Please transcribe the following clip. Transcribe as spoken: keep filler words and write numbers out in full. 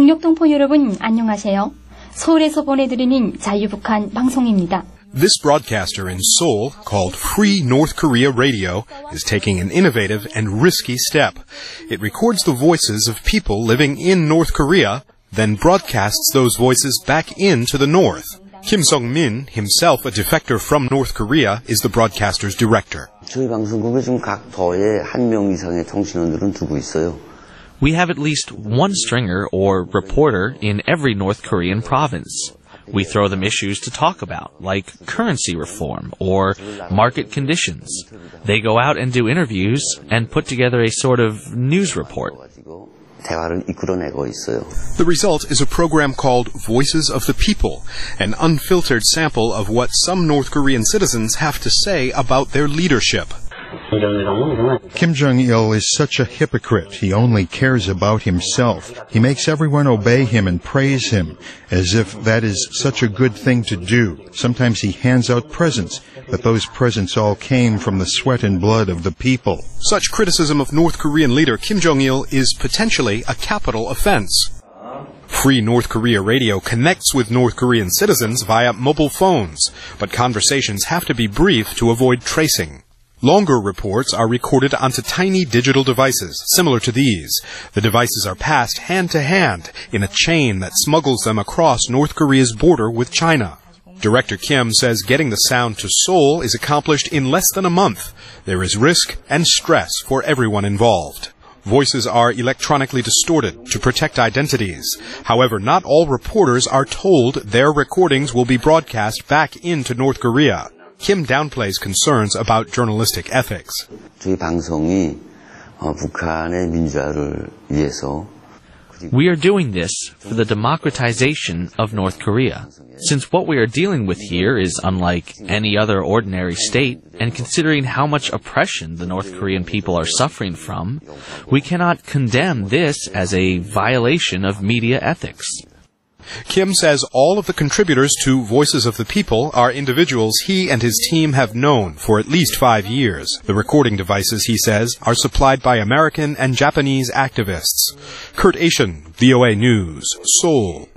동력동포 여러분 안녕하세요. 서울에서 보내드리는 자유북한 방송입니다. This broadcaster in Seoul, called Free North Korea Radio, is taking an innovative and risky step. It records the voices of people living in North Korea, then broadcasts those voices back into the North. Kim Sung-min, himself a defector from North Korea, is the broadcaster's director. 저희 방송국에 지금 각 더에 한 명 이상의 통신원들은 두고 있어요. We have at least one stringer or reporter in every North Korean province. We throw them issues to talk about, like currency reform or market conditions. They go out and do interviews and put together a sort of news report. 대화를 이끌어내고 있어요. The result is a program called Voices of the People, an unfiltered sample of what some North Korean citizens have to say about their leadership. Kim Jong-il is such a hypocrite. He only cares about himself. He makes everyone obey him and praise him, as if that is such a good thing to do. Sometimes he hands out presents, but those presents all came from the sweat and blood of the people. Such criticism of North Korean leader Kim Jong-il is potentially a capital offense. Free North Korea Radio connects with North Korean citizens via mobile phones, but conversations have to be brief to avoid tracing. Longer reports are recorded onto tiny digital devices, similar to these. The devices are passed hand to hand in a chain that smuggles them across North Korea's border with China. Director Kim says getting the sound to Seoul is accomplished in less than a month. There is risk and stress for everyone involved. Voices are electronically distorted to protect identities. However, not all reporters are told their recordings will be broadcast back into North Korea. Kim downplays concerns about journalistic ethics. 저희 방송이 북한의 민주화를 위해서 We are doing this for the democratization of North Korea. Since what we are dealing with here is unlike any other ordinary state, and considering how much oppression the North Korean people are suffering from, we cannot condemn this as a violation of media ethics. Kim says all of the contributors to Voices of the People are individuals he and his team have known for at least five years. The recording devices, he says, are supplied by American and Japanese activists. Kurt Asian, V O A News, Seoul.